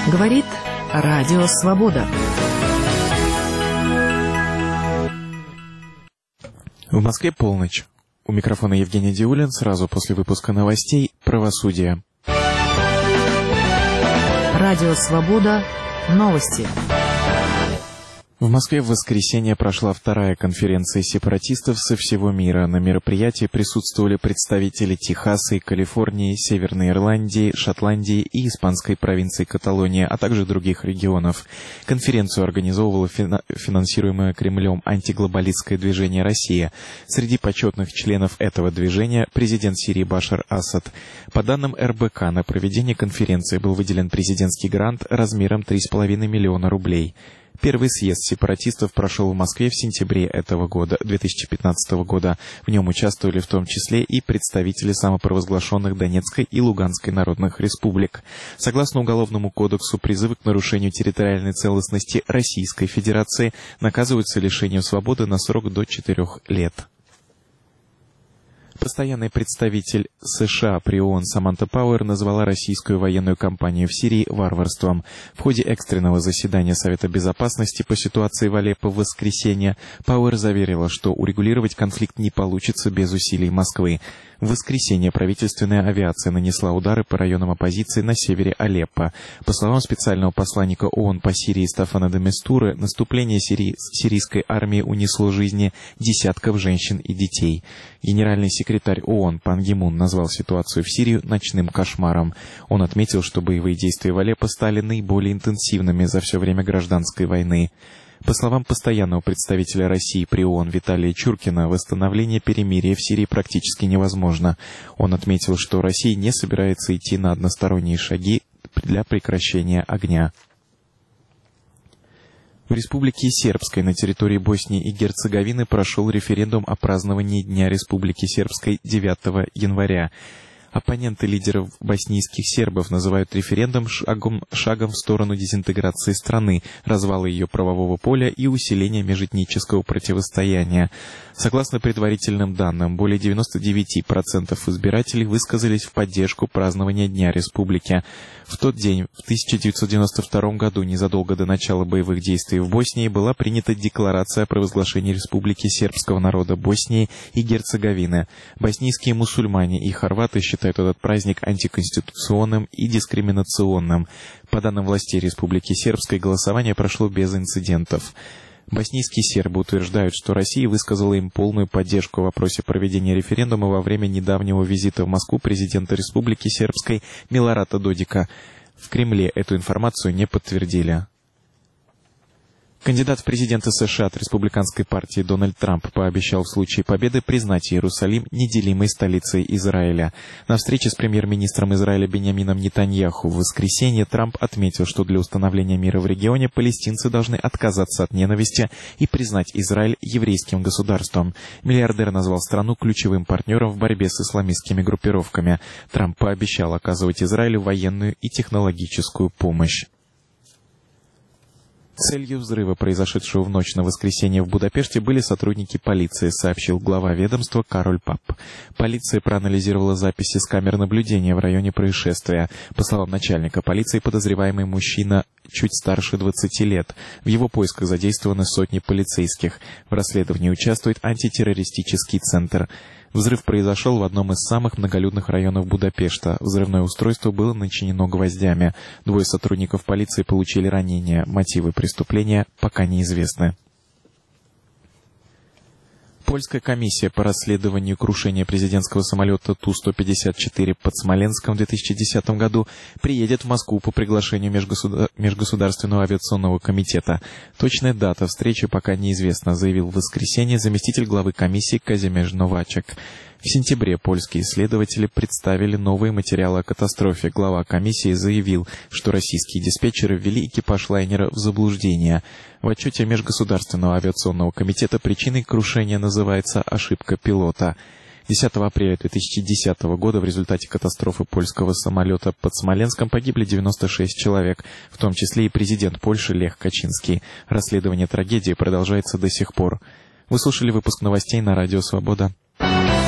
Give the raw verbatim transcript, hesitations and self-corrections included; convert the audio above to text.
Говорит Радио Свобода. В Москве полночь. У микрофона Евгений Диулин. Сразу после выпуска новостей «Правосудие». Радио Свобода. Новости. В Москве в воскресенье прошла вторая конференция сепаратистов со всего мира. На мероприятии присутствовали представители Техаса и Калифорнии, Северной Ирландии, Шотландии и испанской провинции Каталония, а также других регионов. Конференцию организовывало фина- финансируемое Кремлем антиглобалистское движение «Россия». Среди почетных членов этого движения президент Сирии Башар Асад. По данным эр бэ ка, на проведение конференции был выделен президентский грант размером три с половиной миллиона рублей. Первый съезд сепаратистов прошел в Москве в сентябре этого года, две тысячи пятнадцатого года. В нем участвовали в том числе и представители самопровозглашенных Донецкой и Луганской народных республик. Согласно Уголовному кодексу, призывы к нарушению территориальной целостности Российской Федерации наказываются лишением свободы на срок до четырех лет. Постоянный представитель США при ООН Саманта Пауэр назвала российскую военную кампанию в Сирии варварством. В ходе экстренного заседания Совета Безопасности по ситуации в Алеппо в воскресенье Пауэр заверила, что урегулировать конфликт не получится без усилий Москвы. В воскресенье правительственная авиация нанесла удары по районам оппозиции на севере Алеппо. По словам специального посланника ООН по Сирии Стаффана де Мистуры, наступление сирий... сирийской армии унесло жизни десятков женщин и детей. Генеральный секретарь ООН Пан Ги Мун назвал ситуацию в Сирии ночным кошмаром. Он отметил, что боевые действия в Алеппо стали наиболее интенсивными за все время гражданской войны. По словам постоянного представителя России при ООН Виталия Чуркина, восстановление перемирия в Сирии практически невозможно. Он отметил, что Россия не собирается идти на односторонние шаги для прекращения огня. В Республике Сербской на территории Боснии и Герцеговины прошел референдум о праздновании Дня Республики Сербской девятого января. Оппоненты лидеров боснийских сербов называют референдум шагом, шагом в сторону дезинтеграции страны, развала ее правового поля и усиления межэтнического противостояния. Согласно предварительным данным, более девяносто девять процентов избирателей высказались в поддержку празднования Дня Республики. В тот день, в тысяча девятьсот девяносто втором году, незадолго до начала боевых действий в Боснии, была принята декларация о провозглашении Республики сербского народа Боснии и Герцеговины. Боснийские мусульмане и хорваты считают считают этот праздник антиконституционным и дискриминационным. По данным властей Республики Сербской, голосование прошло без инцидентов. Боснийские сербы утверждают, что Россия высказала им полную поддержку в вопросе проведения референдума во время недавнего визита в Москву президента Республики Сербской Милорада Додика. В Кремле эту информацию не подтвердили. Кандидат в президенты США от республиканской партии Дональд Трамп пообещал в случае победы признать Иерусалим неделимой столицей Израиля. На встрече с премьер-министром Израиля Биньямином Нетаньяху в воскресенье Трамп отметил, что для установления мира в регионе палестинцы должны отказаться от ненависти и признать Израиль еврейским государством. Миллиардер назвал страну ключевым партнером в борьбе с исламистскими группировками. Трамп пообещал оказывать Израилю военную и технологическую помощь. Целью взрыва, произошедшего в ночь на воскресенье в Будапеште, были сотрудники полиции, сообщил глава ведомства Кароль Пап. Полиция проанализировала записи с камер наблюдения в районе происшествия. По словам начальника полиции, подозреваемый мужчина чуть старше двадцати лет. В его поисках задействованы сотни полицейских. В расследовании участвует антитеррористический центр. Взрыв произошел в одном из самых многолюдных районов Будапешта. Взрывное устройство было начинено гвоздями. Двое сотрудников полиции получили ранения. Мотивы преступления пока неизвестны. Польская комиссия по расследованию крушения президентского самолета Ту сто пятьдесят четыре под Смоленском в две тысячи десятом году приедет в Москву по приглашению Межгосудар... Межгосударственного авиационного комитета. Точная дата встречи пока неизвестна, заявил в воскресенье заместитель главы комиссии Казимierz Новачек. В сентябре польские исследователи представили новые материалы о катастрофе. Глава комиссии заявил, что российские диспетчеры ввели экипаж лайнера в заблуждение. В отчете Межгосударственного авиационного комитета причиной крушения называется ошибка пилота. десятого апреля две тысячи десятого года в результате катастрофы польского самолета под Смоленском погибли девяносто шесть человек, в том числе и президент Польши Лех Качинский. Расследование трагедии продолжается до сих пор. Вы слушали выпуск новостей на Радио Свобода.